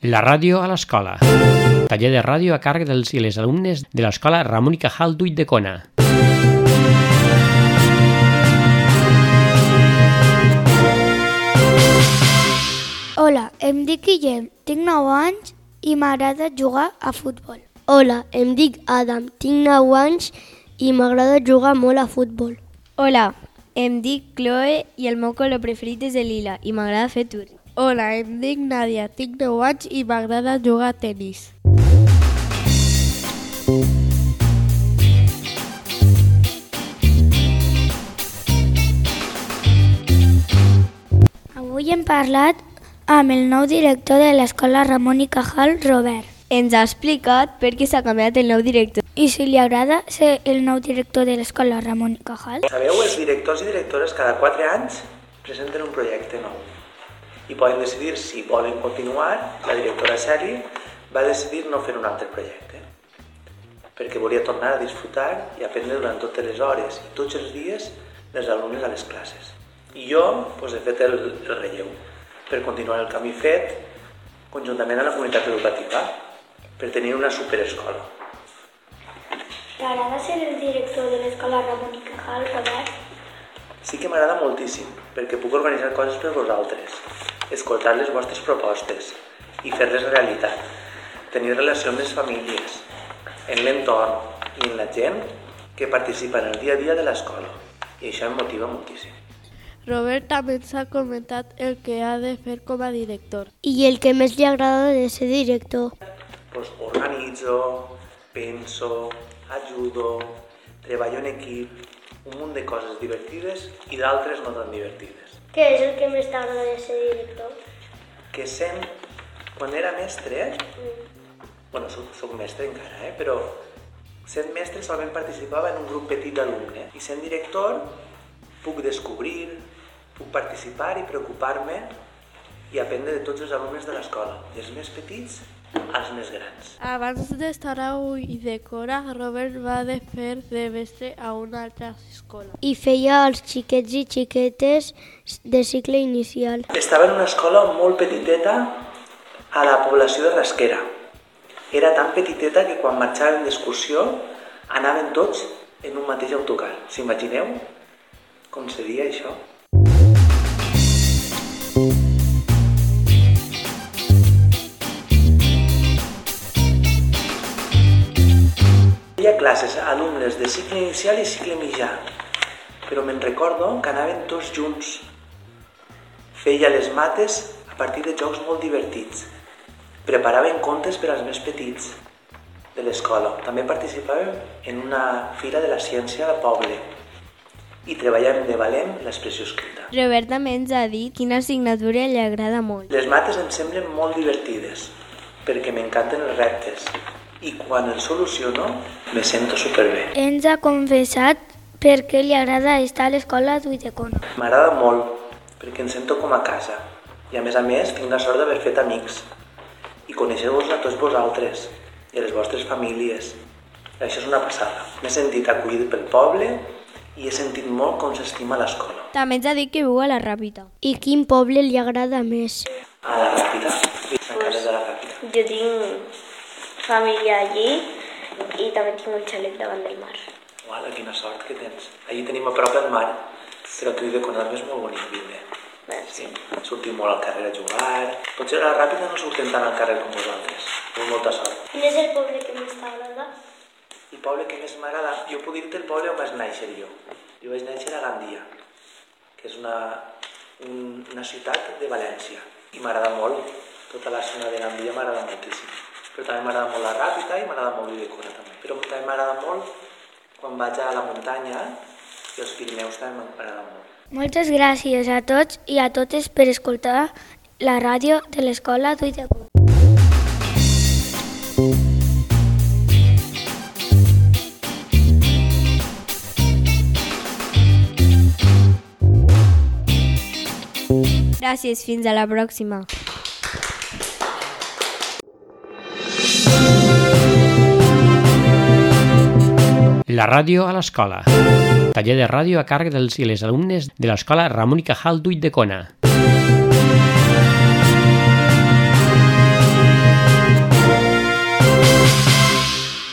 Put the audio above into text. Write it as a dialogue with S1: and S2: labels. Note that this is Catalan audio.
S1: La ràdio a l'escola. Taller de ràdio a càrrec dels i les alumnes de l'escola Ramon i Cajal d'Ulldecona.
S2: Hola, em dic Guillem, tinc 9 anys i m'agrada jugar a futbol.
S3: Hola, em dic Adam, tinc 9 anys i m'agrada jugar molt a futbol.
S4: Hola, em dic Chloe i el meu color preferit és el lila i m'agrada fer tours.
S5: Hola, em dic Nàdia, tinc 9 anys i m'agrada jugar a tenis.
S2: Avui hem parlat amb el nou director de l'escola Ramon i Cajal, Robert.
S4: Ens ha explicat per què s'ha canviat el nou director.
S2: I si li agrada ser el nou director de l'escola Ramon i Cajal?
S6: Sabeu, els directors i directores cada 4 anys presenten un projecte nou i poden decidir si volen continuar. La directora Celi va decidir no fer un altre projecte perquè volia tornar a disfrutar i aprendre durant totes les hores i tots els dies les alumnes a les classes. I jo he fet el relleu per continuar el camí fet conjuntament amb la comunitat educativa per tenir una superescola.
S2: T'agrada ser el director de l'escola Ramon i Cajal, Robert?
S6: Sí que m'agrada moltíssim, perquè puc organitzar coses per vosaltres, escoltar les vostres propostes i fer-les realitat, tenir relació amb les famílies, en l'entorn i en la gent que participa en el dia a dia de l'escola. I això em motiva moltíssim.
S5: Robert també ens ha comentat el que ha de fer com a director.
S3: I el que més li agrada de ser director?
S6: Organitzo, penso, ajudo, treballo en equip, un munt de coses divertides i d'altres no tan divertides.
S3: Què és el que més t'agrada de ser director?
S6: Que quan era mestre, soc mestre encara, però sent mestre solament participava en un grup petit d'alumnes i sent director puc descobrir, puc participar i preocupar-me i aprendre de tots els alumnes de l'escola, dels més petits als més grans.
S5: Abans d'estar a Ulldecona, Robert va fer de mestre a una altra escola.
S3: I feia els xiquets i xiquetes de cicle inicial.
S6: Estava en una escola molt petiteta a la població de Rasquera. Era tan petiteta que quan marxàvem d'excursió anaven tots en un mateix autocar. S'imagineu com seria això? Hi ha classes a alumnes de cicle inicial i cicle mitjà, però me'n recordo que anaven tots junts. Feia les mates a partir de jocs molt divertits. Preparaven contes per als més petits de l'escola. També participàvem en una fira de la ciència del poble i treballàvem de valent l'expressió escrita.
S4: Robert també ens ha dit quina assignatura li agrada molt.
S6: Les mates em semblen molt divertides perquè m'encanten els reptes i quan els soluciono me sento superbé.
S2: Ens ha confessat per què li agrada estar a l'escola d'Ulldecona.
S6: M'agrada molt perquè em sento com a casa i a més tinc la sort d'haver fet amics i conèixer-vos a tots vosaltres i a les vostres famílies. Això és una passada. M'he sentit acollit pel poble i he sentit molt com s'estima l'escola.
S4: També ens ha dit que viu a la Ràpita.
S3: I quin poble li agrada més?
S6: A la Ràpita, encara de la Ràpita.
S7: Jo tinc família allí i també tinc un xalet davant del mar.
S6: Uala, quina sort que tens. Allí tenim a prop el mar, però que Ulldecona és molt bonic viure.
S7: Sí.
S6: Sortim molt al carrer a jugar. Potser a la Ràpita no surten tant al carrer com vosaltres. Tinc molta sort.
S3: Quin és el poble que més t'agrada?
S6: El poble que més m'agrada, jo puc dir-te el poble on vaig néixer jo. Jo vaig néixer a Gandia, que és una ciutat de València. I m'agrada molt, tota la zona de Gandia m'agrada moltíssim. Però també m'agrada molt la Ràpita i m'agrada molt Ulldecona també. Però també m'agrada molt quan vaig a la muntanya i els Pirineus també m'agrada molt.
S2: Moltes gràcies a tots i a totes per escoltar la ràdio de l'escola d'Ulldecona.
S4: Gràcies, fins a la pròxima.
S1: La ràdio a l'escola. Taller de ràdio a càrrec dels i les alumnes de l'escola Ramon i Cajal d'Ulldecona.